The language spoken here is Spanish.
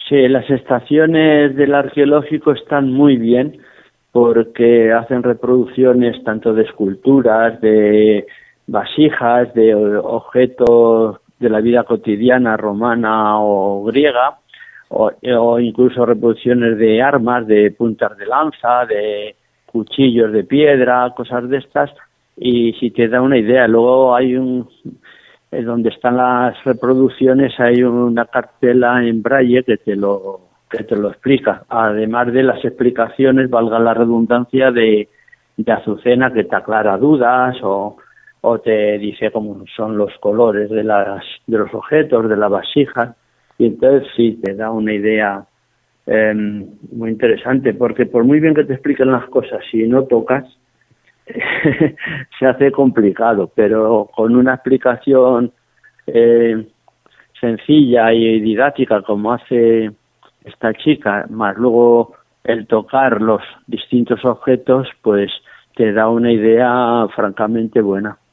Sí, las estaciones del arqueológico están muy bien porque hacen reproducciones tanto de esculturas, de vasijas, de objetos de la vida cotidiana romana o griega, o incluso reproducciones de armas, de puntas de lanza, de cuchillos de piedra, cosas de estas, y si te da una idea, luego hay donde están las reproducciones hay una cartela en braille que te lo explica, además de las explicaciones, valga la redundancia, de Azucena, que te aclara dudas o te dice cómo son los colores de los objetos, de las vasijas, y entonces sí te da una idea muy interesante, porque por muy bien que te expliquen las cosas, si no tocas, se hace complicado, pero con una explicación sencilla y didáctica como hace esta chica, más luego el tocar los distintos objetos, pues te da una idea francamente buena.